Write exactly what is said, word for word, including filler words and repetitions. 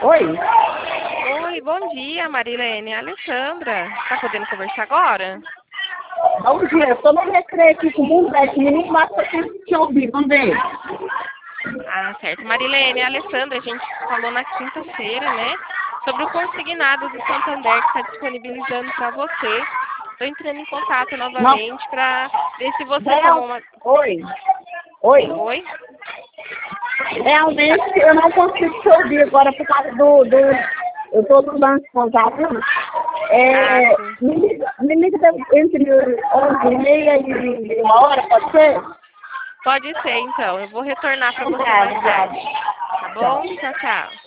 Oi? Oi, bom dia, Marilene. É a Alessandra. Tá podendo conversar agora? Bom dia, eu tô no recreio aqui com o moleque, menino, mas eu tenho que te ouvir, vamos ver. Ah, certo. Marilene, é a Alessandra, a gente falou na quinta-feira, né? Sobre o consignado do Santander que está disponibilizando para você. Estou entrando em contato Não, novamente para ver se você real, tomou uma... oi, oi. Oi? Realmente eu não consigo te ouvir agora por causa do, do eu tô no banco com Ah, É, sim. me liga, me liga entre onze e meia e uma hora, pode ser? Pode ser, então. Eu vou retornar para você Obrigada, mais obrigada. tarde. Tá Tchau. bom? Tchau, tchau.